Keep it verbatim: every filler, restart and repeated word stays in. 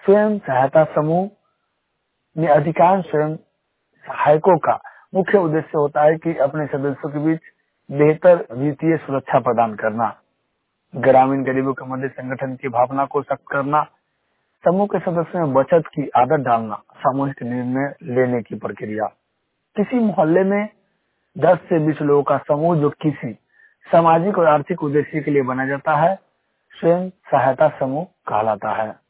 स्वयं सहायता समूह में अधिकांश स्वयं सहायकों का मुख्य उद्देश्य होता है कि अपने सदस्यों के बीच बेहतर वित्तीय सुरक्षा प्रदान करना, ग्रामीण गरीबों के मध्य संगठन की भावना को सख्त करना, समूह के सदस्यों में बचत की आदत डालना, सामूहिक निर्णय लेने की प्रक्रिया। किसी मोहल्ले में दस से बीस लोगों का समूह जो किसी सामाजिक और आर्थिक उद्देश्य के लिए बना जाता है, स्वयं सहायता समूह कहलाता है।